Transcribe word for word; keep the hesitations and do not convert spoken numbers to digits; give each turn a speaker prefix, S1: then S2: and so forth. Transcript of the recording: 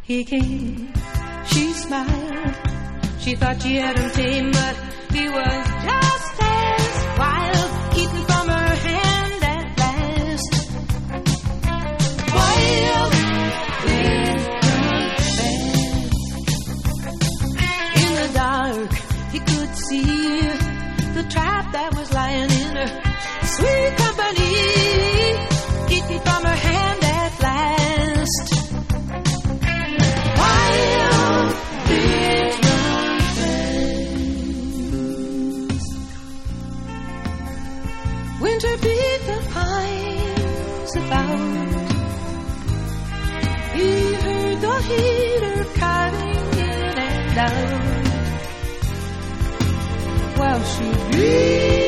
S1: he came. She smiled. She thought she had him tamed, but he was just as wild, eating from her hand at last. Wild things run fast. In the dark, he could see the trap that was lying in her sweet company, eating from her hand at last. Wild things run fast. Winter beat the pines about. He heard the heater cutting in and out while she breathed.